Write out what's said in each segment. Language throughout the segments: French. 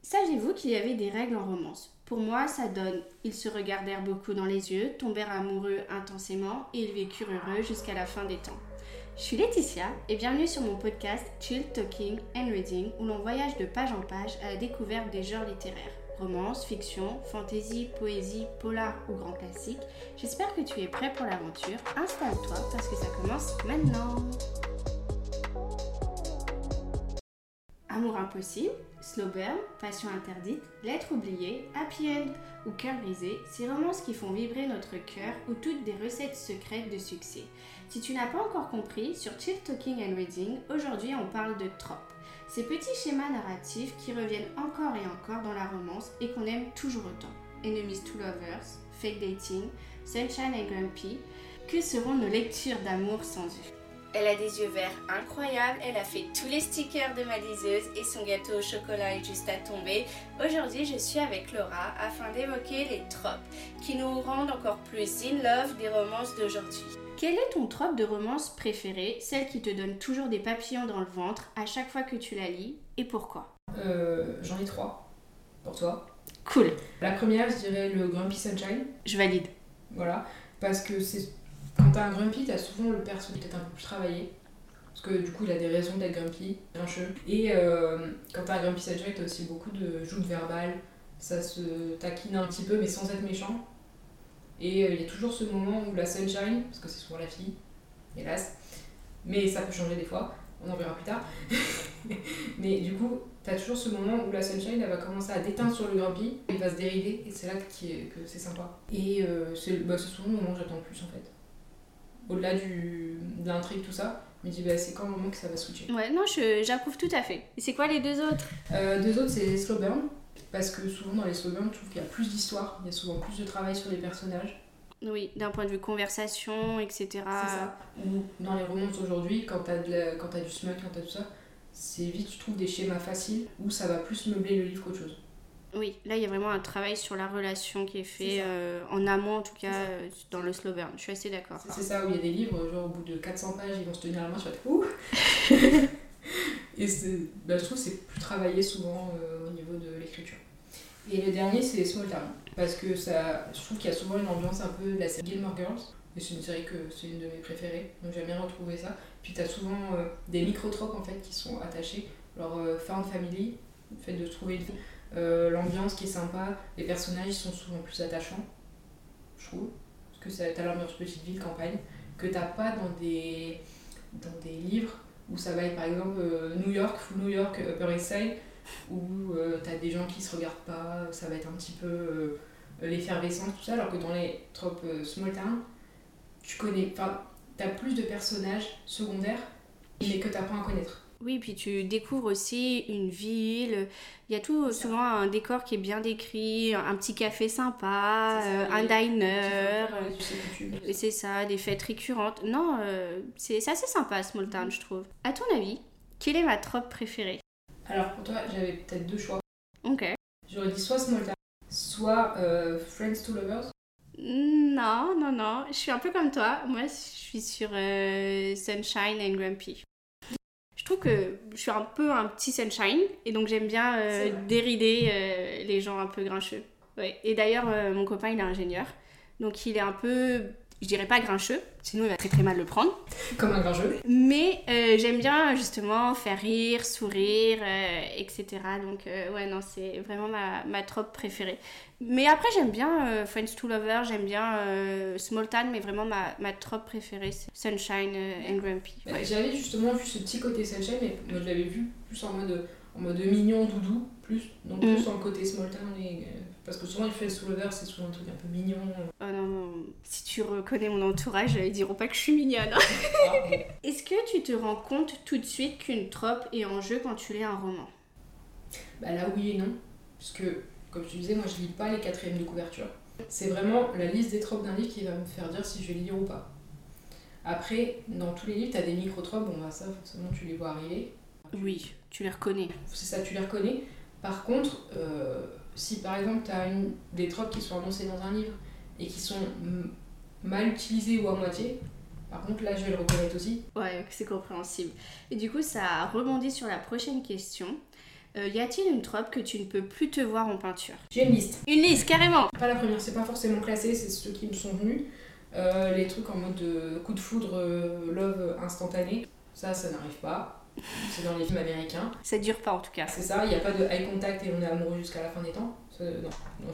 Saviez-vous qu'il y avait des règles en romance? Pour moi, ça donne ils se regardèrent beaucoup dans les yeux, tombèrent amoureux intensément et ils vécurent heureux jusqu'à la fin des temps. Je suis Laetitia et bienvenue sur mon podcast Chill Talking and Reading où l'on voyage de page en page à la découverte des genres littéraires. Romance, fiction, fantasy, poésie, polar ou grand classique. J'espère que tu es prêt pour l'aventure. Installe-toi parce que ça commence maintenant. Amour impossible, slow burn, passion interdite, lettre oubliée, happy end ou cœur brisé, ces romances qui font vibrer notre cœur ou toutes des recettes secrètes de succès. Si tu n'as pas encore compris, sur Chill Talking and Reading, aujourd'hui on parle de tropes. Ces petits schémas narratifs qui reviennent encore et encore dans la romance et qu'on aime toujours autant. Enemies to lovers, fake dating, sunshine and grumpy, que seront nos lectures d'amour sans eux? Elle a des yeux verts incroyables, elle a fait tous les stickers de ma liseuse et son gâteau au chocolat est juste à tomber. Aujourd'hui, je suis avec Laura afin d'évoquer les tropes qui nous rendent encore plus in love des romances d'aujourd'hui. Quel est ton trope de romance préféré, celle qui te donne toujours des papillons dans le ventre à chaque fois que tu la lis et pourquoi? J'en ai 3 pour toi. Cool. La première, je dirais le Grumpy Sunshine. Je valide. Voilà, parce que c'est quand t'as un Grumpy, t'as souvent le perso peut-être un peu plus travaillé. Parce que du coup, il a des raisons d'être Grumpy, grincheux. Et quand t'as un Grumpy Sunshine, t'as aussi beaucoup de joutes verbales. Ça se taquine un petit peu, mais sans être méchant. Et il y a toujours ce moment où la Sunshine, parce que c'est souvent la fille, hélas, mais ça peut changer des fois, on en verra plus tard. Mais du coup, t'as toujours ce moment où la Sunshine, elle va commencer à déteindre sur le Grumpy, il va se dérider, et c'est là que c'est sympa. Et c'est souvent le moment que j'attends le plus en fait. Au-delà de l'intrigue, tout ça, je me dis c'est quand le moment que ça va switcher. Ouais, non, j'approuve tout à fait. Et c'est quoi les deux autres? Deux autres, c'est les slow burn, parce que souvent dans les slow burn, je trouve qu'il y a plus d'histoire, il y a souvent plus de travail sur les personnages. Oui, d'un point de vue conversation, etc. C'est ça. Ou dans les romances aujourd'hui, quand t'as du smut, quand t'as tout ça, c'est vite, je trouve, des schémas faciles où ça va plus meubler le livre qu'autre chose. Oui, là il y a vraiment un travail sur la relation qui est fait en amont, en tout cas dans le slow burn. Je suis assez d'accord. C'est ça, où il y a des livres, genre au bout de 400 pages, ils vont se tenir la main, tu vas être ouh. Et je trouve que c'est plus travaillé souvent au niveau de l'écriture. Et le dernier, c'est Small Town, parce que je trouve qu'il y a souvent une ambiance un peu de la série Gilmore Girls, et c'est une série que c'est une de mes préférées, donc j'aime bien retrouver ça. Puis t'as souvent des micro-tropes en fait qui sont attachés, genre Found Family, le fait de trouver une fille, l'ambiance qui est sympa, les personnages sont souvent plus attachants, je trouve, parce que t'as l'ambiance petite ville, campagne, que t'as pas dans des livres où ça va être par exemple New York, Full New York, Upper East Side, où t'as des gens qui se regardent pas, ça va être un petit peu l'effervescence, tout ça, alors que dans les tropes small town, t'as plus de personnages secondaires, mais que t'as pas à connaître. Oui, puis tu découvres aussi une ville, il y a tout souvent un décor qui est bien décrit, un petit café sympa, un diner, c'est ça, des fêtes récurrentes. Non, c'est assez sympa Small Town, je trouve. À ton avis, quelle est ma trope préférée? Alors pour toi, j'avais peut-être 2 choix. Ok. J'aurais dit soit Small Town, soit Friends to Lovers. Non, je suis un peu comme toi. Moi, je suis sur Sunshine and Grumpy. Je trouve que je suis un peu un petit Sunshine et donc j'aime bien dérider les gens un peu grincheux. Ouais. Et d'ailleurs, mon copain, il est ingénieur. Donc il est un peu, je dirais pas grincheux, sinon il va très très mal le prendre. Comme un grincheux. Mais j'aime bien justement faire rire, sourire, etc. Donc ouais, non, c'est vraiment ma trope préférée. Mais après, j'aime bien Friends to Lovers, j'aime bien Small Town, mais vraiment ma trope préférée, c'est Sunshine and Grumpy. Ouais. J'avais justement vu ce petit côté Sunshine, mais moi je l'avais vu plus en mode mignon, doudou, plus dans le côté Small Town. Parce que souvent, les Friends to Lovers, c'est souvent un truc un peu mignon. Oh non, si tu reconnais mon entourage, ils diront pas que je suis mignonne. Est-ce que tu te rends compte tout de suite qu'une trope est en jeu quand tu lis un roman? Bah là, oui et non. Parce que, comme tu disais, moi je lis pas les 4e de couverture. C'est vraiment la liste des tropes d'un livre qui va me faire dire si je vais lire ou pas. Après, dans tous les livres, t'as des micro-tropes, ça forcément tu les vois arriver. Oui, tu les reconnais. C'est ça, tu les reconnais. Par contre, si par exemple t'as des tropes qui sont annoncées dans un livre et qui sont mal utilisées ou à moitié, par contre là je vais le reconnaître aussi. Ouais, c'est compréhensible. Et du coup, ça rebondit sur la prochaine question. Y a-t-il une trope que tu ne peux plus te voir en peinture? J'ai une liste. Une liste, carrément. Pas la première, c'est pas forcément classé, c'est ceux qui me sont venus. Les trucs en mode coup de foudre, love instantané, ça n'arrive pas. C'est dans les films américains. Ça dure pas en tout cas. C'est ça, il n'y a pas de eye contact et on est amoureux jusqu'à la fin des temps. Non,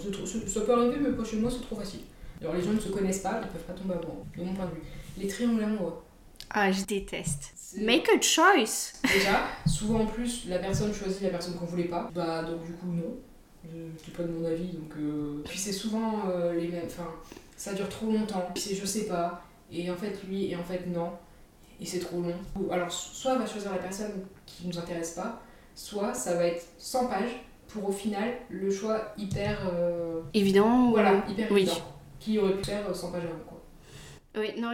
ça peut arriver, mais pas chez moi, c'est trop facile. Alors les gens ne se connaissent pas, ils peuvent pas tomber amoureux, de mon point de vue. Les triangles amoureux. Ah, je déteste. Make a choice. Déjà, souvent en plus, la personne choisit la personne qu'on voulait pas. Bah donc du coup non. Je dis pas de mon avis, donc... Puis c'est souvent les mêmes... Enfin, ça dure trop longtemps. Puis c'est je sais pas, et en fait lui, et en fait non. Et c'est trop long. Alors soit on va choisir la personne qui nous intéresse pas, soit ça va être 100 pages pour au final le choix hyper... Évident. Voilà, hyper oui. évident. Qui aurait pu faire 100 pages avant quoi. Oui, non,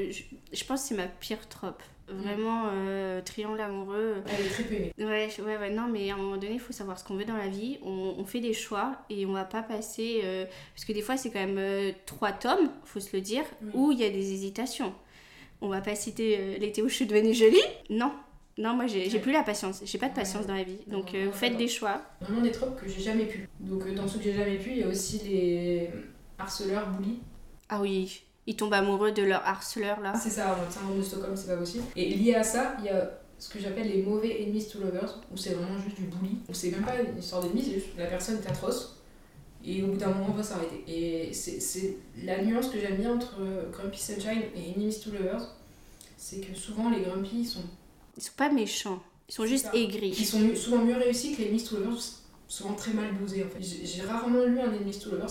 je pense que c'est ma pire trope. Vraiment, triangle amoureux. Elle est très pénée. Ouais, non, mais à un moment donné, il faut savoir ce qu'on veut dans la vie. On fait des choix et on va pas passer. Parce que des fois, c'est quand même 3 tomes, faut se le dire, où il y a des hésitations. On va pas citer l'été où je suis devenue jolie. Non, moi, j'ai plus la patience. J'ai pas de patience dans la vie. Donc, faites des choix. Vraiment des tropes que j'ai jamais pu. Donc, dans ceux que j'ai jamais pu, il y a aussi les harceleurs, bullies. Ah oui. Ils tombent amoureux de leur harceleur là. C'est ça, le syndrome de Stockholm, c'est pas possible. Et lié à ça, il y a ce que j'appelle les mauvais enemies to lovers, où c'est vraiment juste du bully. Où c'est même pas une histoire d'ennemis, c'est juste la personne est atroce. Et au bout d'un moment, on va s'arrêter. Et c'est la nuance que j'aime bien entre Grumpy Sunshine et enemies to lovers, c'est que souvent les Grumpy sont pas méchants, ils sont juste aigris. Ils sont souvent mieux réussis que les enemies to lovers, souvent très mal dosés en fait. J'ai rarement lu un enemies to lovers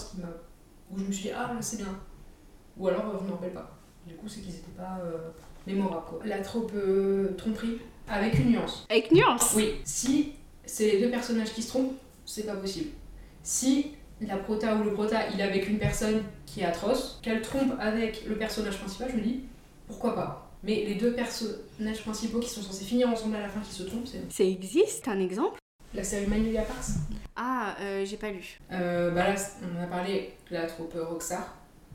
où je me suis dit ah c'est bien. Ou alors, je ne me rappelle pas. Du coup, c'est qu'ils n'étaient pas mémorables, quoi. La trope tromperie, avec une nuance. Avec nuance? Oui. Si c'est les deux personnages qui se trompent, c'est pas possible. Si la prota ou le prota, il est avec une personne qui est atroce, qu'elle trompe avec le personnage principal, je me dis, pourquoi pas. Mais les deux personnages principaux qui sont censés finir ensemble à la fin qui se trompent, c'est... Ça existe, un exemple? La série Magnolia Parks. Ah, j'ai pas lu. Là, on en a parlé, la trope Rockstar.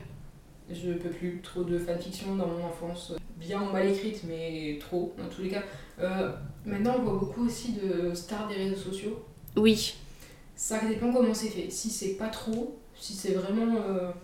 Je peux plus trop de fanfiction dans mon enfance, bien ou mal écrite, mais trop dans tous les cas. Maintenant, on voit beaucoup aussi de stars des réseaux sociaux. Oui. Ça dépend comment c'est fait. Si c'est pas trop, si c'est vraiment,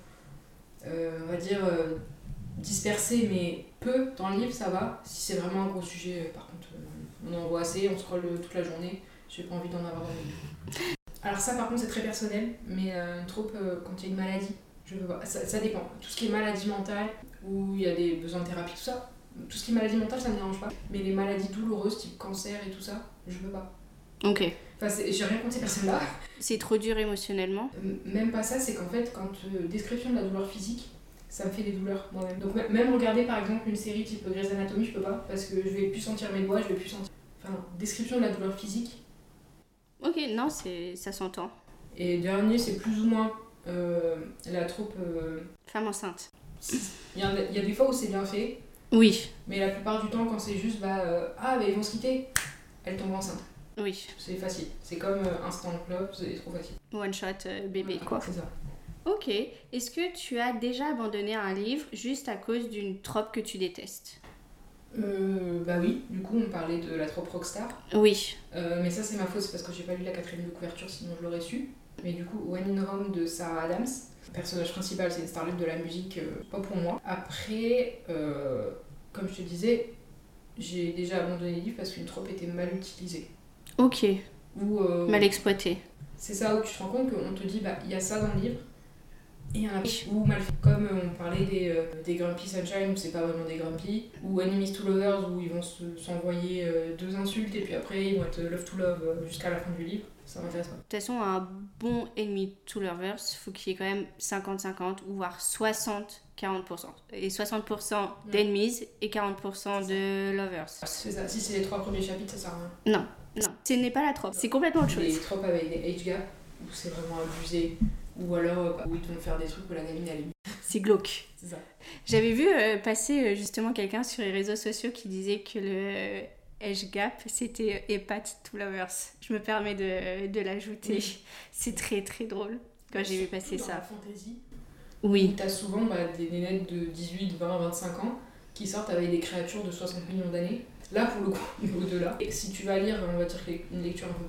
on va dire, dispersé, mais peu dans le livre, ça va. Si c'est vraiment un gros sujet, par contre, on en voit assez, on scrolle toute la journée. J'ai pas envie d'en avoir dans le livre. Alors ça, par contre, c'est très personnel, mais une trope, quand il y a une maladie, je veux pas. Ça dépend. Tout ce qui est maladie mentale, où il y a des besoins de thérapie, tout ça, tout ce qui est maladie mentale, ça me dérange pas. Mais les maladies douloureuses, type cancer et tout ça, je veux pas. Ok. Enfin, j'ai rien contre ces personnes-là. C'est trop dur émotionnellement? Même pas ça, c'est qu'en fait, quand description de la douleur physique, ça me fait des douleurs moi-même. Donc même regarder par exemple une série type Grey's Anatomy, je peux pas, parce que je vais plus sentir mes doigts, je vais plus sentir... Enfin, description de la douleur physique. Ok, non, ça s'entend. Et dernier, c'est plus ou moins la troupe... Femme enceinte. Il y a des fois où c'est bien fait. Oui. Mais la plupart du temps, quand c'est juste, ils vont se quitter, elle tombe enceinte. Oui. C'est facile. C'est comme Instant Club, c'est trop facile. One shot bébé, quoi. C'est ça. Ok. Est-ce que tu as déjà abandonné un livre juste à cause d'une trope que tu détestes? Oui, du coup on parlait de la trope Rockstar. Oui. Mais ça c'est ma faute, c'est parce que j'ai pas lu la 4ème de couverture, sinon je l'aurais su. Mais du coup, When in Rome de Sarah Adams, le personnage principal c'est une starlet de la musique, pas pour moi. Après, comme je te disais, j'ai déjà abandonné le livre parce qu'une trope était mal utilisée. Ok. Ou, mal exploitée. C'est ça où tu te rends compte qu'on te dit il y a ça dans le livre. Et il y en a ou mal fait. Comme on parlait des Grumpy Sunshine où c'est pas vraiment des Grumpy, ou Enemies to Lovers où ils vont s'envoyer 2 insultes et puis après ils vont être love to love jusqu'à la fin du livre. Ça m'intéresse pas. De toute façon, un bon Enemy to Lovers, faut qu'il y ait quand même 50-50 ou voire 60-40%. Et 60% d'enemies et 40% de lovers. C'est ça, si c'est les 3 premiers chapitres, ça sert à rien. Non, ce n'est pas la trope, c'est complètement autre chose. Les tropes avec des age gaps où c'est vraiment abusé. Ou alors où ils vont faire des trucs où la gamine elle est... C'est glauque. C'est ça. J'avais vu passer justement quelqu'un sur les réseaux sociaux qui disait que le age gap c'était Hepat to Lovers. Je me permets de l'ajouter. Oui. C'est très très drôle quand j'ai vu passer ça. Dans la fantasy, oui. T'as souvent des nénettes de 18, 20, 25 ans qui sortent avec des créatures de 60 millions d'années. Là pour le coup, au-delà. Et si tu vas lire, on va dire une lecture un peu plus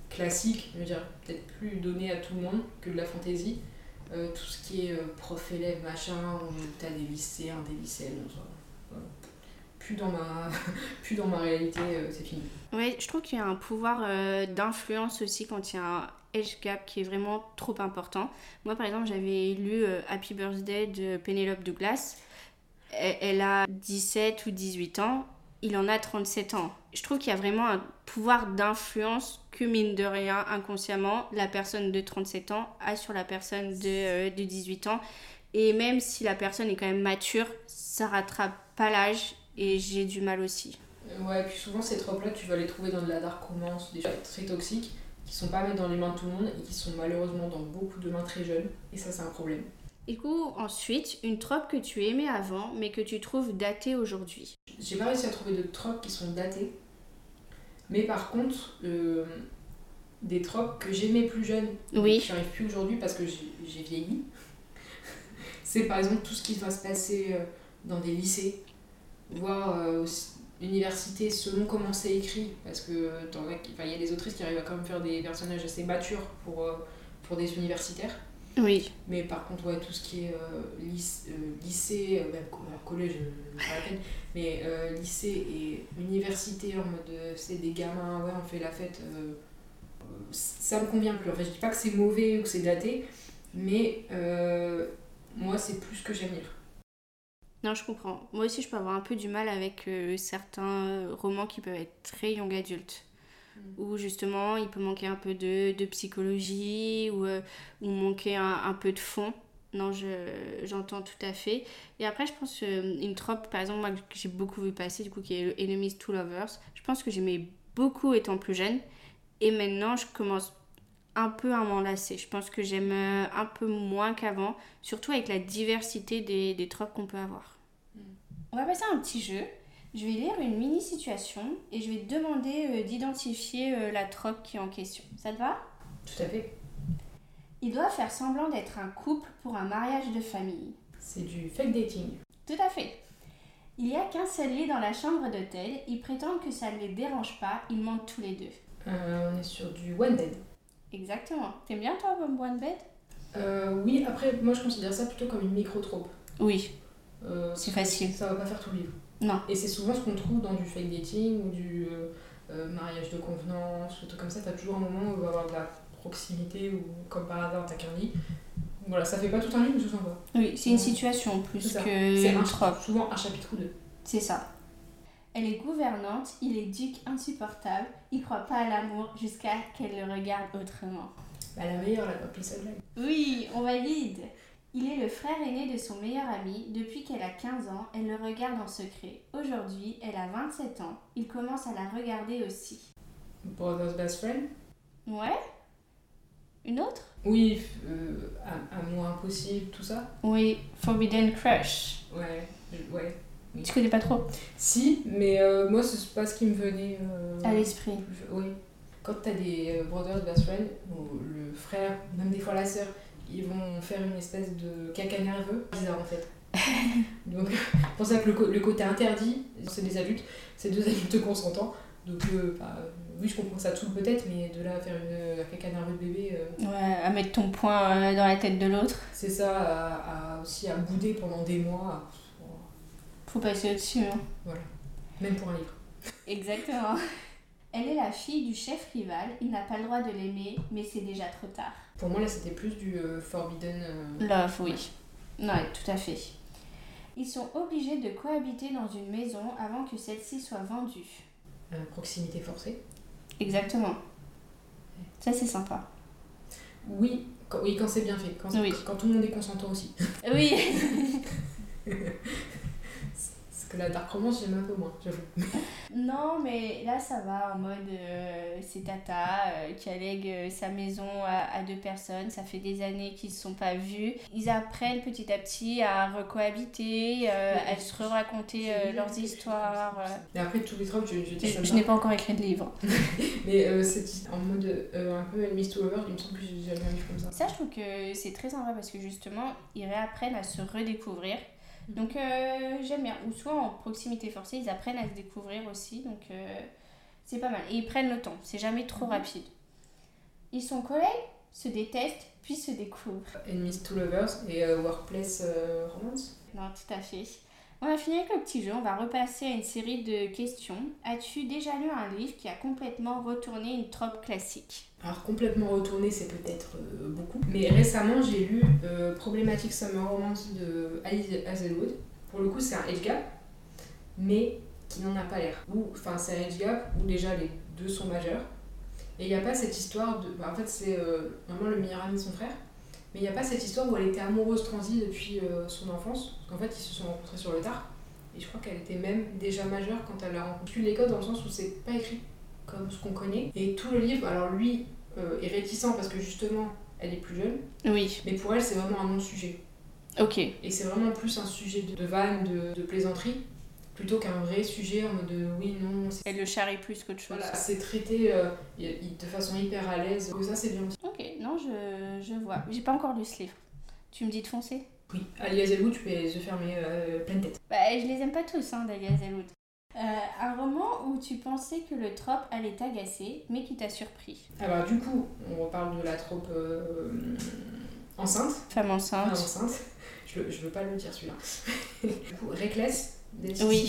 classique, je veux dire, peut-être plus donné à tout le monde que de la fantaisie. Tout ce qui est prof-élève, machin, où t'as des lycéens, des lycéennes, voilà. Plus dans ma, plus dans ma réalité, c'est fini. Ouais, je trouve qu'il y a un pouvoir d'influence aussi quand il y a un age gap qui est vraiment trop important. Moi, par exemple, j'avais lu Happy Birthday de Penelope Douglas. Elle a 17 ou 18 ans, il en a 37 ans. Je trouve qu'il y a vraiment un pouvoir d'influence que, mine de rien, inconsciemment, la personne de 37 ans a sur la personne de 18 ans. Et même si la personne est quand même mature, ça rattrape pas l'âge et j'ai du mal aussi. Ouais, puis souvent ces tropes-là, tu vas les trouver dans de la dark romance, des choses très toxiques, qui sont pas à mettre dans les mains de tout le monde et qui sont malheureusement dans beaucoup de mains très jeunes. Et ça, c'est un problème. Du coup, ensuite, une trope que tu aimais avant, mais que tu trouves datée aujourd'hui. J'ai pas réussi à trouver de tropes qui sont datées. Mais par contre, des tropes que j'aimais plus jeune, Oui. qui n'arrivent plus aujourd'hui parce que j'ai vieilli. C'est par exemple tout ce qui va se passer dans des lycées, voire universités selon comment c'est écrit. Parce que y a des autrices qui arrivent à quand même faire des personnages assez matures pour des universitaires. Oui. Mais par contre, ouais, tout ce qui est lycée, même collège, pas la peine, mais lycée et université en mode c'est des gamins, ouais, on fait la fête, ça me convient plus. En fait, je dis pas que c'est mauvais ou que c'est daté, mais moi, c'est plus ce que j'aime lire. Non, je comprends. Moi aussi, je peux avoir un peu du mal avec certains romans qui peuvent être très young adult. Où justement, il peut manquer un peu de psychologie ou manquer un peu de fond. Non, j'entends tout à fait. Et après, je pense une trope, par exemple, moi, que j'ai beaucoup vu passer, du coup, qui est Enemies to Lovers. Je pense que j'aimais beaucoup étant plus jeune. Et maintenant, je commence un peu à m'en lasser. Je pense que j'aime un peu moins qu'avant, surtout avec la diversité des tropes qu'on peut avoir. On va passer à un petit jeu. Je vais lire une mini-situation et je vais te demander d'identifier la trope qui est en question. Ça te va ? Tout à fait. Ils doivent faire semblant d'être un couple pour un mariage de famille. C'est du fake dating. Tout à fait. Il n'y a qu'un seul lit dans la chambre d'hôtel. Ils prétendent que ça ne les dérange pas. Ils mentent tous les deux. On est sur du one bed. Exactement. T'aimes bien toi, One Bed ? Oui, après, moi je considère ça plutôt comme une micro-trope. Oui. C'est facile. Ça va pas faire tout le livre. Non. Et c'est souvent ce qu'on trouve dans du fake dating ou du mariage de convenance, ou tout comme ça. T'as toujours un moment où il va y avoir de la proximité ou comme par hasard t'as qu'un lit. Voilà, ça fait pas tout un livre, mais ça s'en va. Oui, c'est une situation plus que une trope. Souvent un chapitre ou deux. C'est ça. Elle est gouvernante, il est duc insupportable, il croit pas à l'amour jusqu'à qu'elle le regarde autrement. Bah, la meilleure, la Pizza Blague. Oui, on valide. Il est le frère aîné de son meilleur ami. Depuis qu'elle a 15 ans, elle le regarde en secret. Aujourd'hui, elle a 27 ans. Il commence à la regarder aussi. Brother's Best Friend. Ouais. Une autre ? Oui, Amour impossible, tout ça. Oui, Forbidden Crush. Ouais. Oui. Tu connais pas trop ? Si, mais moi, c'est pas ce qui me venait à l'esprit. Oui. Quand t'as des Brothers Best Friend, le frère, même des fois la sœur, ils vont faire une espèce de caca nerveux. Bizarre en fait. Donc, c'est pour ça que le côté interdit, c'est des adultes, c'est deux adultes consentants. Donc, oui, je comprends que ça te saoule peut-être, mais de là à faire un caca nerveux de bébé. Ouais, à mettre ton poing dans la tête de l'autre. C'est ça, aussi à bouder pendant des mois. Faut passer au-dessus. Hein. Voilà. Même pour un livre. Exactement. Elle est la fille du chef rival, il n'a pas le droit de l'aimer, mais c'est déjà trop tard. Pour moi, là, c'était plus du Forbidden... Love, oui. Ouais, tout à fait. Ils sont obligés de cohabiter dans une maison avant que celle-ci soit vendue. Proximité forcée. Exactement. Ça, c'est sympa. Oui, quand c'est bien fait. Quand tout le monde est consentant aussi. Oui. Parce que la dark romance, j'aime un peu moins, j'avoue. Non, mais là, ça va en mode c'est Tata qui allègue sa maison à deux personnes. Ça fait des années qu'ils ne se sont pas vus. Ils apprennent petit à petit à recohabiter, à se raconter leurs histoires. Et après, tous les tropes, je n'ai pas encore écrit de livre. Mais c'est en mode un peu Enemies to Lovers, il me semble que j'ai jamais un livre comme ça. Ça, je trouve que c'est très sympa parce que justement, ils réapprennent à se redécouvrir. Donc j'aime bien. Ou soit en proximité forcée, ils apprennent à se découvrir aussi. Donc c'est pas mal. Et ils prennent le temps. C'est jamais trop rapide. Ils sont collègues, se détestent, puis se découvrent. Enemies to Lovers et Workplace Romance. Non, tout à fait. On va finir avec le petit jeu, on va repasser à une série de questions. As-tu déjà lu un livre qui a complètement retourné une trope classique? Alors complètement retourné, c'est peut-être beaucoup. Mais récemment, j'ai lu Problematic Summer Romance de Alice Hazelwood. Pour le coup, c'est un age gap, mais qui n'en a pas l'air. Enfin, c'est un age gap où déjà les deux sont majeurs. Et il n'y a pas cette histoire de... en fait, c'est vraiment le meilleur ami de son frère. Mais il n'y a pas cette histoire où elle était amoureuse transie depuis son enfance. Parce qu'en fait, ils se sont rencontrés sur le tard. Et je crois qu'elle était même déjà majeure quand elle l'a rencontré. Les codes dans le sens où c'est pas écrit comme ce qu'on connaît. Et tout le livre, alors lui est réticent parce que justement, elle est plus jeune. Oui. Mais pour elle, c'est vraiment un non-sujet. Ok. Et c'est vraiment plus un sujet de vanne, de plaisanterie, plutôt qu'un vrai sujet en mode de oui, non. Elle le charrie plus qu'autre chose. Voilà, c'est traité de façon hyper à l'aise. Ça, c'est bien aussi. Ok, non, je vois. J'ai pas encore lu ce livre. Tu me dis de foncer? Oui, Ali Hazelwood, tu peux les yeux fermés, pleine tête. Bah, je les aime pas tous, hein, d'Ali Hazelwood. Un roman où tu pensais que le trope allait t'agacer, mais qui t'a surpris. Alors du coup, on reparle de la trope enceinte. Femme enceinte. Enceinte. Je veux pas le dire celui-là. Du coup, Reckless, des Oui.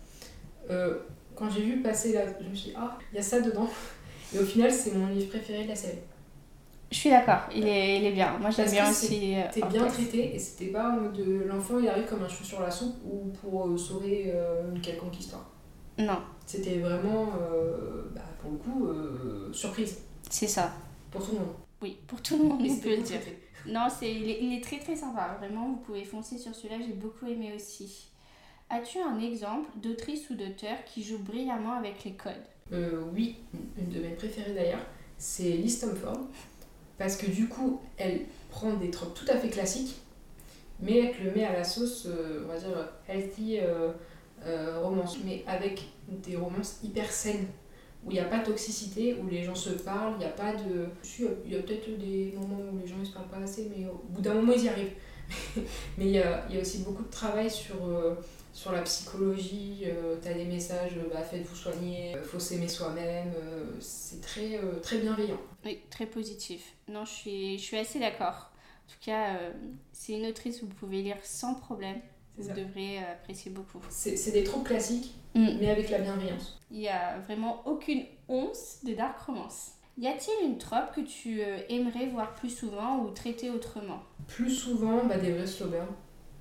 Quand j'ai vu passer là, je me suis dit, ah, il y a ça dedans. Et au final, c'est mon livre préféré de la série. Je suis d'accord, il est bien. Moi, j'aime bien aussi. C'était bien traité et c'était pas en mode de l'enfant il arrive comme un cheveu sur la soupe ou pour sauver une quelconque histoire. Non. C'était vraiment, pour le coup, surprise. C'est ça. Pour tout le monde. Oui, pour tout le monde, Et on peut le bien dire. traité. Non, il est très très sympa. Vraiment, vous pouvez foncer sur celui-là, j'ai beaucoup aimé aussi. As-tu un exemple d'autrice ou d'auteur qui joue brillamment avec les codes? Oui, une de mes préférées d'ailleurs, c'est Liz Stamford. Parce que du coup, elle prend des tropes tout à fait classiques, mais elle te le met à la sauce, on va dire, healthy romance. Mais avec des romances hyper saines, où il n'y a pas de toxicité, où les gens se parlent, il n'y a pas de... Il y a peut-être des moments où les gens ne se parlent pas assez, mais au bout d'un moment, ils y arrivent. Mais il y a aussi beaucoup de travail sur la psychologie, t'as des messages, faites-vous soigner, faut s'aimer soi-même, c'est très, très bienveillant. Oui, très positif. Non, je suis assez d'accord. En tout cas, c'est une autrice que vous pouvez lire sans problème. Vous devrez apprécier beaucoup. C'est des tropes classiques, mais avec la bienveillance. Il n'y a vraiment aucune once de dark romance. Y a-t-il une trope que tu aimerais voir plus souvent ou traiter autrement? Plus souvent, des vrais slow burn.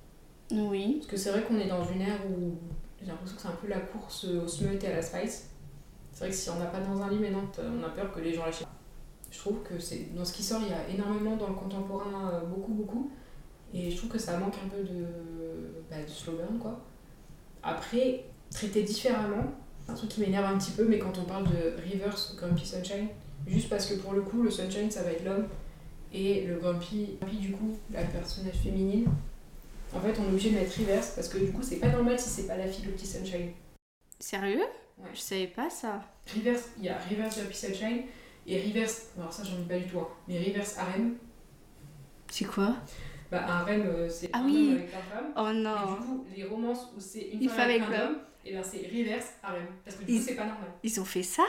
Oui. Parce que c'est vrai qu'on est dans une ère où j'ai l'impression que c'est un peu la course au smut et à la spice. C'est vrai que si on n'a pas dans un livre, maintenant, on a peur que les gens l'achètent. Je trouve que dans ce qui sort, il y a énormément dans le contemporain, beaucoup. Et je trouve que ça manque un peu de slow burn, quoi. Après, traité différemment, c'est un truc qui m'énerve un petit peu, mais quand on parle de Reverse Grumpy Sunshine, juste parce que pour le coup, le Sunshine, ça va être l'homme, et le Grumpy, du coup, la personnage féminine, en fait, on est obligé de mettre Reverse, parce que du coup, c'est pas normal si c'est pas la fille, le petit Sunshine. Sérieux? Ouais. Je savais pas ça. Reverse, il y a Reverse Grumpy Sunshine, et Reverse, alors ça, j'en ai pas du tout, hein, mais Reverse Harem. C'est quoi? Un harem, c'est un homme oui. avec plein de femmes. Oh non. Et du coup, les romances où c'est une Une femme avec femme plein avec d'hommes, et c'est reverse harem. Parce que du coup, c'est pas normal. Ils ont fait ça?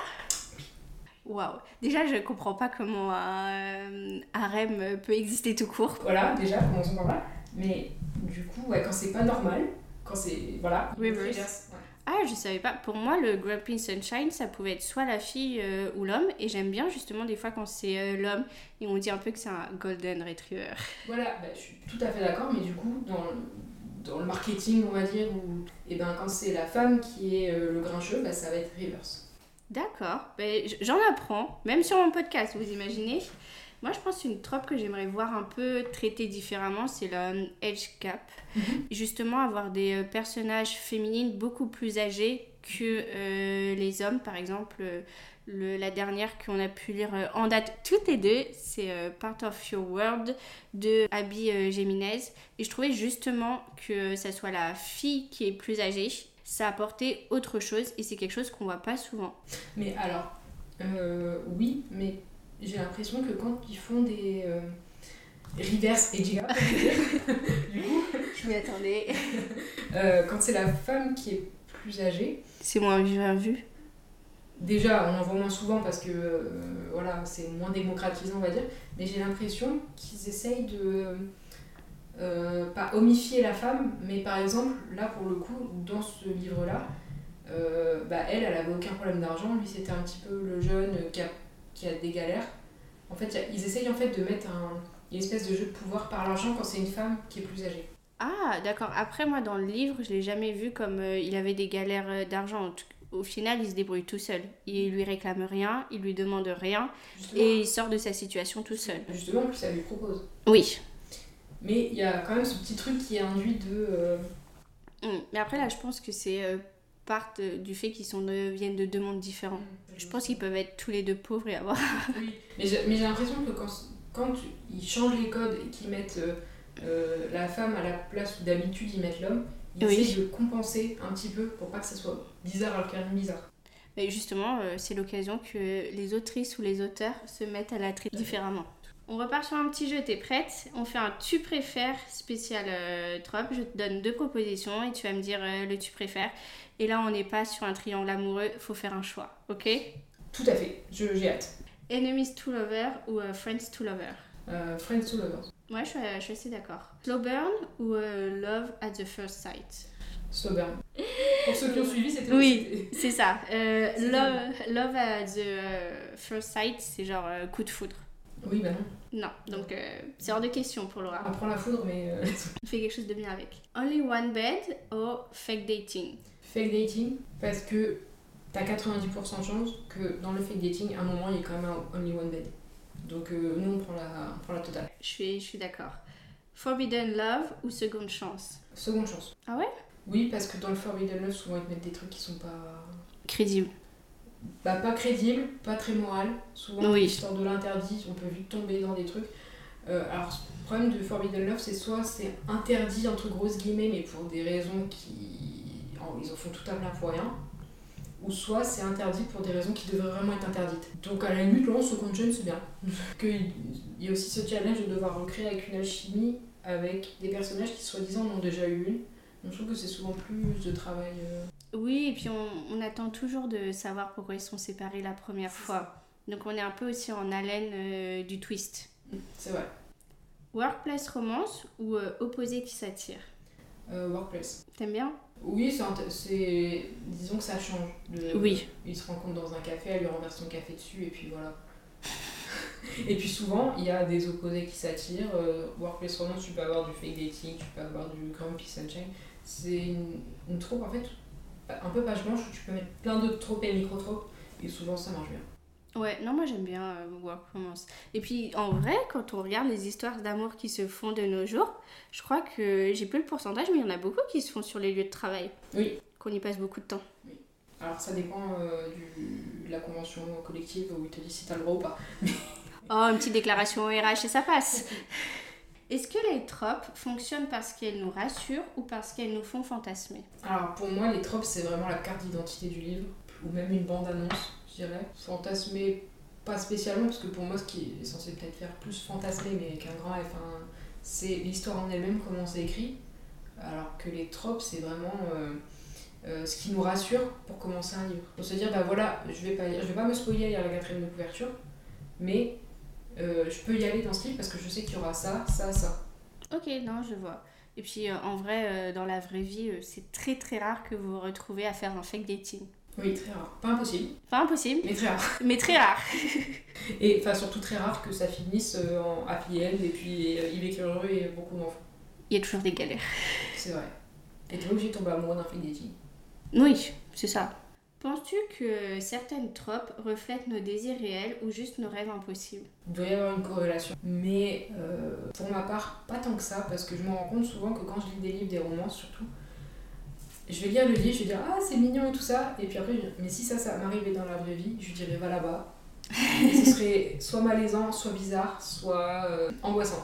Waouh. Déjà, je comprends pas comment un harem peut exister tout court. Voilà, déjà, commençons par là. Mais du coup, quand c'est pas normal, quand c'est. Voilà, reverse. Ah, je savais pas. Pour moi, le Grumpy Sunshine, ça pouvait être soit la fille ou l'homme. Et j'aime bien justement des fois quand c'est l'homme et on dit un peu que c'est un Golden Retriever. Voilà, je suis tout à fait d'accord, mais du coup, dans le marketing, on va dire, quand c'est la femme qui est le grincheux, ça va être reverse. D'accord, j'en apprends, même sur mon podcast, vous imaginez. Moi, je pense qu'une trope que j'aimerais voir un peu traitée différemment, c'est le age gap. Justement, avoir des personnages féminines beaucoup plus âgés que les hommes. Par exemple, la dernière qu'on a pu lire en date toutes les deux, c'est Part of Your World de Abby Jimenez. Et je trouvais justement que ça soit la fille qui est plus âgée, ça apportait autre chose et c'est quelque chose qu'on voit pas souvent. Mais alors, oui, mais j'ai l'impression que quand ils font des reverse age gap, du coup, je m'y attendais. Quand c'est la femme qui est plus âgée, c'est moins bien vu. Déjà, on en voit moins souvent parce que voilà, c'est moins démocratisé, on va dire. Mais j'ai l'impression qu'ils essayent de pas homifier la femme, mais par exemple, là pour le coup, dans ce livre-là, elle avait aucun problème d'argent. Lui, c'était un petit peu le jeune qui a des galères. En fait, ils essayent en fait de mettre une espèce de jeu de pouvoir par l'argent quand c'est une femme qui est plus âgée. Ah, d'accord. Après, moi, dans le livre, je l'ai jamais vu comme il avait des galères d'argent. Au final, il se débrouille tout seul. Il lui réclame rien, il lui demande rien, Justement, et il sort de sa situation tout seul. justement, plus ça lui propose. Oui. Mais il y a quand même ce petit truc qui est induit de... Mais après, là, je pense que c'est part du fait qu'ils viennent de deux mondes différents. Je pense qu'ils peuvent être tous les deux pauvres et avoir... Oui, mais j'ai l'impression que quand ils changent les codes et qu'ils mettent la femme à la place où d'habitude ils mettent l'homme, ils essaient de compenser un petit peu pour pas que ça soit bizarre alors qu'il y a rien de bizarre. Mais justement, c'est l'occasion que les autrices ou les auteurs se mettent à la traiter différemment. On repart sur un petit jeu, t'es prête? On fait un tu préfères spécial trope. Je te donne 2 propositions et tu vas me dire le tu préfères. Et là, on n'est pas sur un triangle amoureux, faut faire un choix, ok? Tout à fait, j'ai hâte. Enemies to Lover ou Friends to Lover? Friends to Lovers. Ouais, je suis assez d'accord. Slow Burn ou Love at the First Sight? Slow burn. Pour ceux qui ont suivi, c'était... Oui, c'est ça. Love at the First Sight, c'est genre coup de foudre. Oui, bah non. Non, donc c'est hors de question pour Laura. On prend la foudre, mais... On fait quelque chose de bien avec. Only one bed ou fake dating? Fake dating, parce que t'as 90% de chance que dans le fake dating, à un moment, il y ait quand même un only one bed. Donc nous, on prend la totale. Je suis d'accord. Forbidden Love ou Seconde Chance? Seconde chance. Ah ouais? Oui, parce que dans le Forbidden Love, souvent, ils te mettent des trucs qui sont pas... Crédible. Bah, pas crédibles, pas très moral. Souvent, Oui. l'histoire de l'interdit, on peut vite tomber dans des trucs. Alors, le problème de Forbidden Love, c'est soit c'est interdit, entre grosses guillemets, mais pour des raisons ils en font tout à plein pour rien. Ou soit c'est interdit pour des raisons qui devraient vraiment être interdites. Donc à la limite, là, seconde chaîne, c'est bien. Il y a aussi ce challenge de devoir recréer avec une alchimie avec des personnages qui soi-disant en ont déjà eu une. Donc je trouve que c'est souvent plus de travail. Oui, et puis on attend toujours de savoir pourquoi ils sont séparés la première fois. Donc on est un peu aussi en haleine du twist. C'est vrai. Workplace romance ou opposé qui s'attire? Workplace. T'aimes bien? Oui, disons que ça change. Oui. Il se rencontre dans un café, elle lui renverse son café dessus, et puis voilà. Et puis souvent, il y a des opposés qui s'attirent. Workplace romance, tu peux avoir du fake dating, tu peux avoir du grumpy sunshine. C'est une troupe en fait, un peu page blanche où tu peux mettre plein d'autres tropes et micro-tropes, et souvent ça marche bien. Ouais, non, moi j'aime bien Work Romance. Et puis en vrai, quand on regarde les histoires d'amour qui se font de nos jours, je crois que j'ai plus le pourcentage, mais il y en a beaucoup qui se font sur les lieux de travail. Oui. Qu'on y passe beaucoup de temps. Oui. Alors ça dépend de la convention collective où ils te disent si t'as le droit ou pas. Oh, une petite déclaration au RH et ça passe. Est-ce que les tropes fonctionnent parce qu'elles nous rassurent ou parce qu'elles nous font fantasmer? Alors pour moi, les tropes, c'est vraiment la carte d'identité du livre, ou même une bande-annonce, je dirais. Fantasmer, pas spécialement, parce que pour moi, ce qui est censé peut-être faire plus fantasmer, mais qu'un grand F, c'est l'histoire en elle-même, comment c'est écrit. Alors que les tropes, c'est vraiment ce qui nous rassure pour commencer un livre. Pour se dire, bah voilà, je vais pas me spoiler à lire la 4ème de couverture, mais je peux y aller dans ce livre parce que je sais qu'il y aura ça, ça, ça. Ok, non, je vois. Et puis en vrai, dans la vraie vie, c'est très très rare que vous vous retrouvez à faire un fake dating. Oui, très rare. Pas impossible. Pas impossible. Mais très rare. Mais très rare. Et enfin surtout très rare que ça finisse en happy end et puis il est heureux et beaucoup d'enfants. Il y a toujours des galères. C'est vrai. Et t'es obligé de tomber amoureux d'un fake dating. Oui, c'est ça. Penses-tu que certaines tropes reflètent nos désirs réels ou juste nos rêves impossibles? Il doit y avoir une corrélation. Mais pour ma part, pas tant que ça, parce que je me rends compte souvent que quand je lis des livres, des romans surtout, je vais lire le livre, je vais dire ah c'est mignon et tout ça, et puis après mais si ça m'arrivait dans la vraie vie, je dirais va là-bas. Et ce serait soit malaisant, soit bizarre, soit angoissant.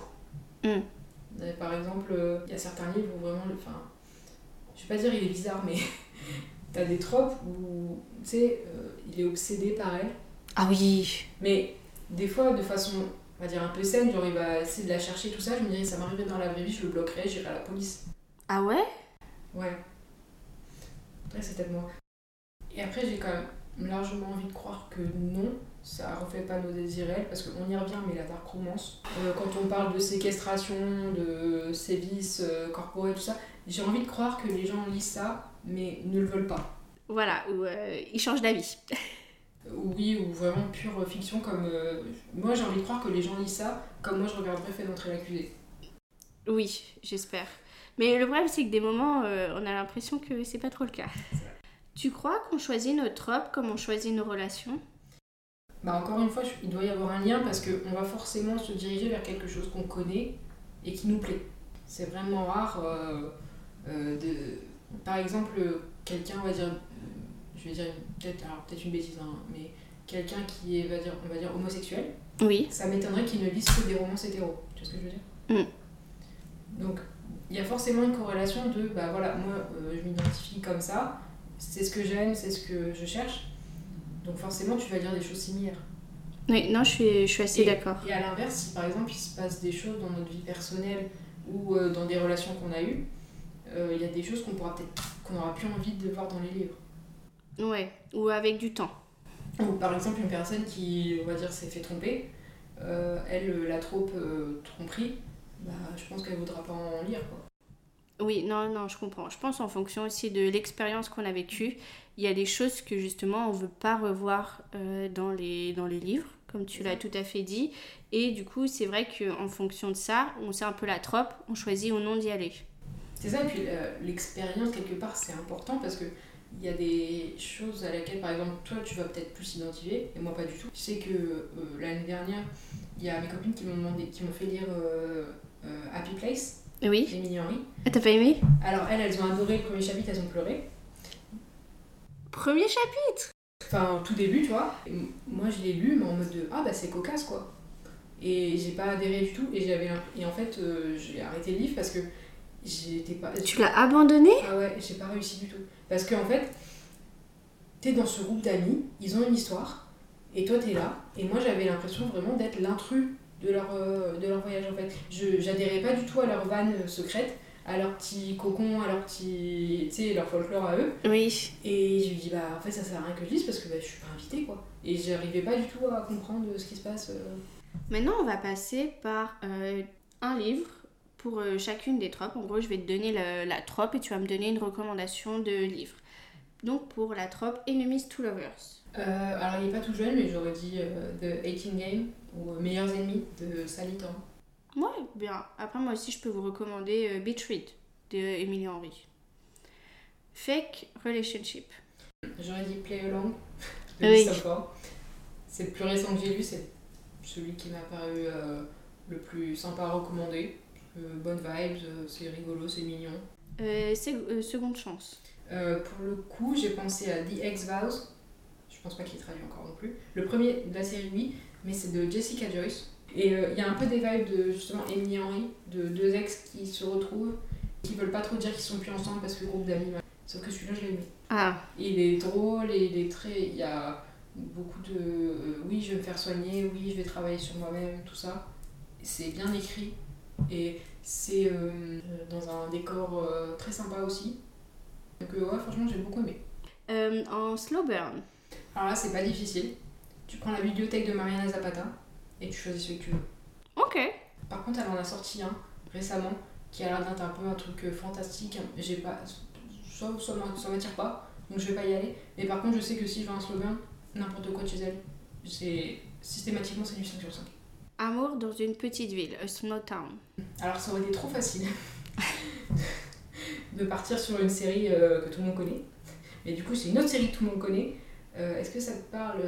Par exemple, il y a certains livres où vraiment, je vais pas dire il est bizarre, mais t'as des tropes où, tu sais, il est obsédé par elle. Ah oui. Mais des fois, de façon, on va dire un peu saine, genre il va essayer de la chercher, tout ça, je me dirais ça m'arrivait dans la vraie vie, je le bloquerais, j'irais à la police. Ah ouais? Ouais. Après, c'est peut-être moi. Et après, j'ai quand même largement envie de croire que non, ça reflète pas nos désirs réels, parce qu'on y revient, mais la dark romance, quand on parle de séquestration, de sévices corporels, tout ça, j'ai envie de croire que les gens lisent ça, mais ne le veulent pas. Voilà, où ils changent d'avis. Oui, ou vraiment pure fiction, comme... moi, j'ai envie de croire que les gens lisent ça, comme moi, je regarderais Fait d'entrer l'accusé. Oui, j'espère. Mais le problème, c'est que des moments, on a l'impression que c'est pas trop le cas. Tu crois qu'on choisit nos tropes comme on choisit nos relations ? Bah encore une fois, il doit y avoir un lien parce qu'on va forcément se diriger vers quelque chose qu'on connaît et qui nous plaît. C'est vraiment rare de... Par exemple, quelqu'un, on va dire... je vais dire peut-être une bêtise, hein, mais quelqu'un qui est, on va dire homosexuel, Oui. ça m'étonnerait qu'il ne lise que des romances hétéros. Tu vois ce que je veux dire ? Donc, il y a forcément une corrélation de, bah voilà, moi, je m'identifie comme ça, c'est ce que j'aime, c'est ce que je cherche. Donc forcément, tu vas lire des choses similaires. Oui, non, je suis assez d'accord. Et à l'inverse, si par exemple, il se passe des choses dans notre vie personnelle ou dans des relations qu'on a eues, il y a des choses qu'on n'aura plus envie de voir dans les livres. Ouais, ou avec du temps. Ou par exemple, une personne qui, on va dire, s'est fait tromper, elle, la tromperie, bah, je pense qu'elle ne voudra pas en lire, quoi. Oui, non, je comprends. Je pense en fonction aussi de l'expérience qu'on a vécue. Il y a des choses que justement on ne veut pas revoir dans les livres, comme tu l'as tout à fait dit. Et du coup, c'est vrai qu'en fonction de ça, on sait un peu la trope, on choisit ou non d'y aller. C'est ça, et puis l'expérience, quelque part, c'est important parce que il y a des choses à laquelle, par exemple, toi, tu vas peut-être plus t'identifier, et moi pas du tout. Tu sais que l'année dernière, il y a mes copines qui m'ont fait lire Happy Place, oui. d'Emily Henry. Ah, t'as pas aimé ? Alors elles ont adoré le premier chapitre, elles ont pleuré. Premier chapitre ? Enfin, au tout début, tu vois. Et moi, je l'ai lu, mais en mode de, ah bah c'est cocasse, quoi. Et j'ai pas adhéré du tout, et en fait, j'ai arrêté le livre parce que j'étais pas... Tu l'as abandonné ? Ah ouais, j'ai pas réussi du tout. Parce qu'en fait, t'es dans ce groupe d'amis, ils ont une histoire, et toi t'es là, et moi j'avais l'impression vraiment d'être l'intrus de leur voyage en fait. J'adhérais pas du tout à leur vanne secrète, à leur petit cocon, à leur petit... tu sais, leur folklore à eux. Oui. Et je lui dis, bah en fait ça sert à rien que je lise parce que bah, je suis pas invitée quoi. Et j'arrivais pas du tout à comprendre ce qui se passe. Maintenant on va passer par un livre pour chacune des tropes. En gros, je vais te donner la trope et tu vas me donner une recommandation de livre. Donc pour la trope Enemies to Lovers. Alors il est pas tout jeune, mais j'aurais dit The 18 Game ou Meilleurs Ennemis de Sally Thorne. Ouais, bien. Après, moi aussi, je peux vous recommander Beach Read de Emily Henry. Fake Relationship. J'aurais dit Play Along de Oui. Lisa Ford. C'est le plus récent que j'ai lu, c'est celui qui m'a paru le plus sympa à recommander. Bonne vibes, c'est rigolo, c'est mignon. Seconde chance. Pour le coup, j'ai pensé à The X-Files. Je pense pas qu'il est traduit encore non plus. Le premier de la série, oui, mais c'est de Jessica Joyce. Et il y a un peu des vibes de justement Emily Henry, de deux ex qui se retrouvent, qui veulent pas trop dire qu'ils sont plus ensemble parce que le groupe d'amis. Sauf que celui-là, je l'ai aimé. Ah. Il est drôle et il est très. Il y a beaucoup de. Oui, je vais me faire soigner, oui, je vais travailler sur moi-même, tout ça. C'est bien écrit et c'est dans un décor très sympa aussi. Donc, ouais, franchement, j'ai beaucoup aimé. En slow burn. Alors là, c'est pas difficile. Tu prends la bibliothèque de Mariana Zapata et tu choisis celui que tu veux. Ok. Par contre, elle en a sorti un récemment qui a l'air d'être un peu un truc fantastique. J'ai pas. Ça m'attire pas, donc je vais pas y aller. Mais par contre, je sais que si je veux un slow burn, n'importe quoi de chez elle, systématiquement c'est du 5 sur 5. Amour dans une petite ville, a small town. Alors ça aurait été trop facile de partir sur une série que tout le monde connaît. Mais du coup, c'est une autre série que tout le monde connaît. Est-ce que ça te parle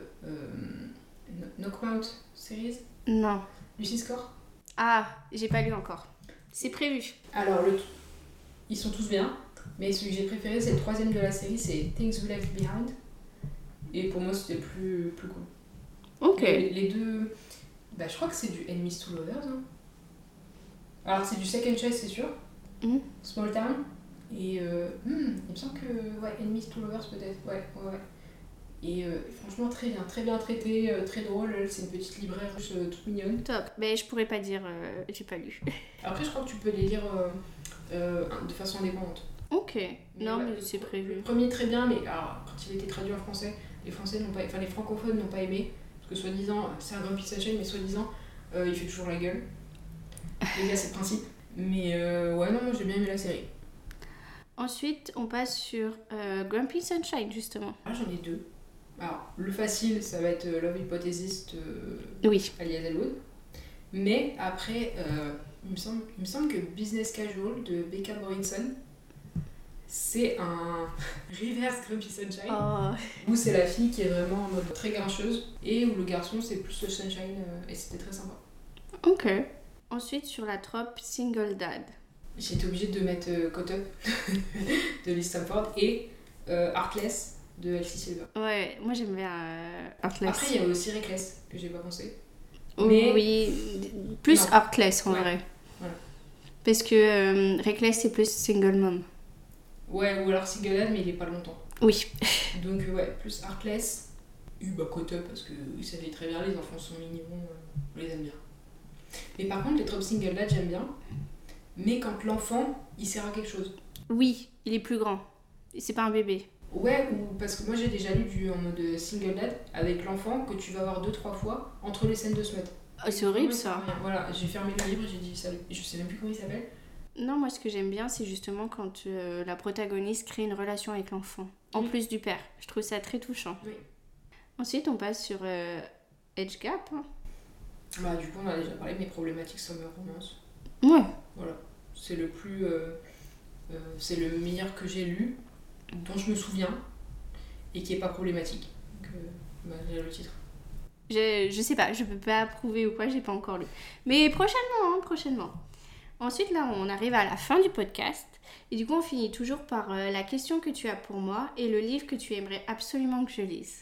Knockout Series ? Non. Lucy Score ? Ah, j'ai pas lu encore. C'est prévu. Alors, ils sont tous bien, mais celui que j'ai préféré, c'est le troisième de la série, c'est Things We Left Behind. Et pour moi, c'était plus cool. Ok. Les deux... Bah, je crois que c'est du Enemies to Lovers. Hein. Alors, c'est du Second Choice, c'est sûr. Small Town. Et il me semble que... Ouais, Enemies to Lovers, peut-être. Ouais. Et franchement, très bien traité, très drôle. C'est une petite libraire toute mignonne. Top. Mais je pourrais pas dire, j'ai pas lu. Après, je crois que tu peux les lire de façon indépendante. Ok. Non, mais c'est prévu. Le premier, très bien, mais alors, quand il était traduit en français, Les Français n'ont pas, enfin les francophones n'ont pas aimé, parce que soi-disant, c'est un Grumpy Sunshine, mais soi-disant, il fait toujours la gueule. Les gars, c'est le principe. Mais ouais, non, moi j'ai bien aimé la série. Ensuite, on passe sur Grumpy Sunshine, justement. Ah, j'en ai 2. Alors, le facile, ça va être Love Hypothesis Oui. alias Elwood. Mais après, il me semble que Business Casual de Becca Borinson, c'est un reverse Grumpy Sunshine, où c'est la fille qui est vraiment en mode très grincheuse, et où le garçon c'est plus le sunshine, et c'était très sympa. Ok. Ensuite, sur la trope Single Dad. J'ai été obligée de mettre Caught Up de Lee Stamford et Heartless de Elsie Silver. Ouais, moi j'aime bien Heartless. Après, il y a aussi Reckless, que j'ai pas pensé. Mais... Oui, plus Heartless en vrai. Voilà. Parce que Reckless c'est plus single mom. Ouais, ou alors Single Dad, mais il est pas longtemps. Oui. Donc ouais, plus Heartless. Bah Caught Up, parce que ça fait très bien, les enfants sont mignons, on les aime bien. Mais par contre, les tropes Single Dad, j'aime bien. Mais quand l'enfant, il sert à quelque chose. Oui, il est plus grand. C'est pas un bébé. Ouais, ou parce que moi j'ai déjà lu en mode Single Dad avec l'enfant que tu vas voir 2-3 fois entre les scènes de Smut. Oh, c'est horrible ça. Voilà, j'ai fermé le livre et j'ai dit salut. Je sais même plus comment il s'appelle. Non, moi ce que j'aime bien, c'est justement quand la protagoniste crée une relation avec l'enfant, en plus du père. Je trouve ça très touchant. Oui. Ensuite, on passe sur Age Gap. Bah, du coup, on a déjà parlé de mes problématiques summer romance. Ouais. Voilà. C'est le plus. C'est le meilleur que j'ai lu, dont je me souviens, et qui est pas problématique. Donc, j'ai le titre. Je sais pas, je peux pas approuver ou quoi, j'ai pas encore lu. Mais prochainement. Ensuite, là, on arrive à la fin du podcast. Et du coup, on finit toujours par la question que tu as pour moi et le livre que tu aimerais absolument que je lise.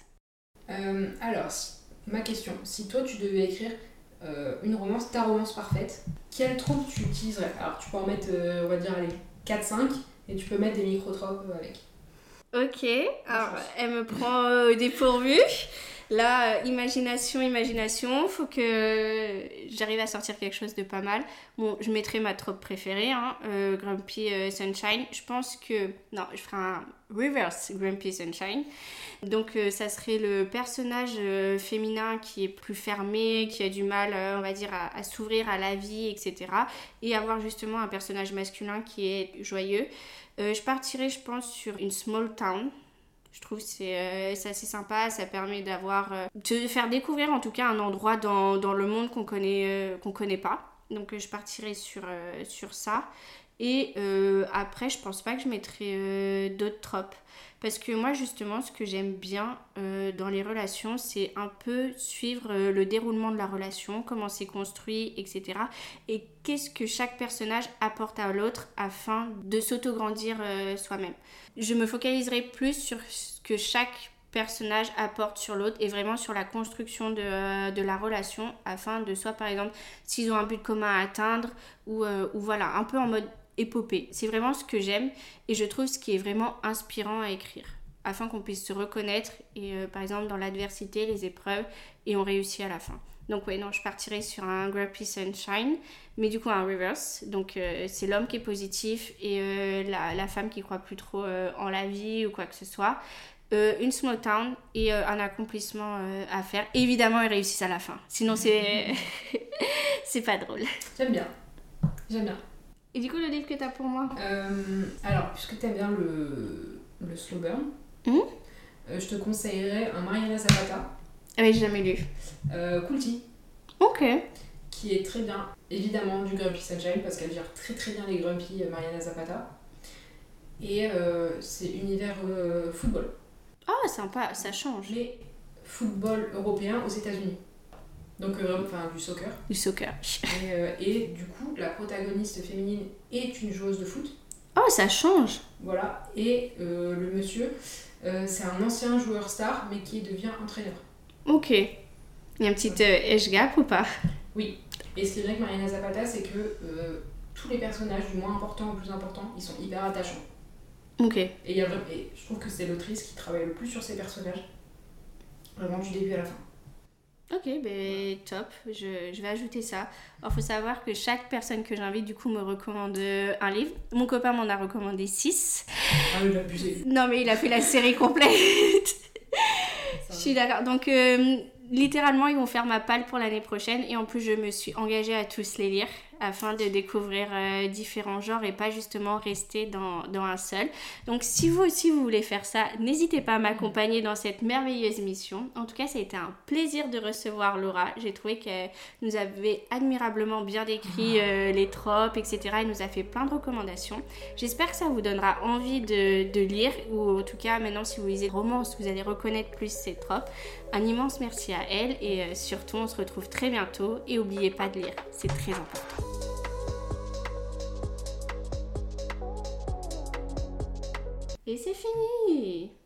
Alors, ma question. Si toi, tu devais écrire une romance, ta romance parfaite, quelle troupe tu utiliserais? Alors, tu peux en mettre, on va dire, allez, 4-5, et tu peux mettre des micro-tropes avec. Ok, alors elle me prend au dépourvu. Là, imagination, faut que j'arrive à sortir quelque chose de pas mal. Bon, je mettrai ma trope préférée, Grumpy Sunshine. Je pense que... Non, je ferai un reverse Grumpy Sunshine. Donc, ça serait le personnage féminin qui est plus fermé, qui a du mal, on va dire, à s'ouvrir à la vie, etc. Et avoir justement un personnage masculin qui est joyeux. Je partirais, je pense, sur une small town. Je trouve que c'est assez sympa, ça permet de faire découvrir en tout cas un endroit dans le monde qu'on connaît pas. Donc je partirai sur ça. Et après, je pense pas que je mettrai d'autres tropes. Parce que moi, justement, ce que j'aime bien dans les relations, c'est un peu suivre le déroulement de la relation, comment c'est construit, etc. Et qu'est-ce que chaque personnage apporte à l'autre afin de s'auto-grandir soi-même. Je me focaliserai plus sur ce que chaque personnage apporte sur l'autre et vraiment sur la construction de la relation afin de soit, par exemple, s'ils ont un but commun à atteindre ou voilà, un peu en mode épopée. C'est vraiment ce que j'aime et je trouve ce qui est vraiment inspirant à écrire afin qu'on puisse se reconnaître et par exemple dans l'adversité, les épreuves et on réussit à la fin. Donc ouais, non, je partirais sur un Grumpy Sunshine, mais du coup un reverse. Donc c'est l'homme qui est positif et la femme qui croit plus trop en la vie ou quoi que ce soit. Une small town et un accomplissement à faire. Évidemment, ils réussissent à la fin. Sinon, c'est c'est pas drôle. J'aime bien. Et du coup, le livre que t'as pour moi Alors, puisque t'aimes bien le slow burn, je te conseillerais un Mariana Zapata. Ah oui, j'ai jamais lu. Cool Tea. Ok. Qui est très bien. Évidemment, du Grumpy Sunshine, parce qu'elle gère très très bien les Grumpy Mariana Zapata. Et c'est univers football. Ah, sympa, ça change. Mais football européen aux États-Unis. Donc, enfin, du soccer. Du soccer. Et du coup, la protagoniste féminine est une joueuse de foot. Oh, ça change. Voilà. Et le monsieur, c'est un ancien joueur star, mais qui devient entraîneur. Ok. Il y a un petit age gap ou pas? Oui. Et ce qui est vrai avec Mariana Zapata, c'est que tous les personnages, du moins important au plus important, ils sont hyper attachants. Ok. Et je trouve que c'est l'autrice qui travaille le plus sur ses personnages. Vraiment du début à la fin. Ok, ben top, je vais ajouter ça. Alors, faut savoir que chaque personne que j'invite, du coup, me recommande un livre. Mon copain m'en a recommandé 6. Ah oui, il a abusé. Non, mais il a fait la série complète. Je suis d'accord. Donc, littéralement, ils vont faire ma palle pour l'année prochaine. Et en plus, je me suis engagée à tous les lire afin de découvrir différents genres et pas justement rester dans un seul. Donc, si vous aussi, vous voulez faire ça, n'hésitez pas à m'accompagner dans cette merveilleuse mission. En tout cas, ça a été un plaisir de recevoir Laura. J'ai trouvé qu'elle nous avait admirablement bien décrit les tropes, etc. Elle nous a fait plein de recommandations. J'espère que ça vous donnera envie de lire, ou en tout cas, maintenant, si vous lisez romance, vous allez reconnaître plus ces tropes. Un immense merci à elle et surtout, on se retrouve très bientôt. Et n'oubliez pas de lire, c'est très important. Et c'est fini!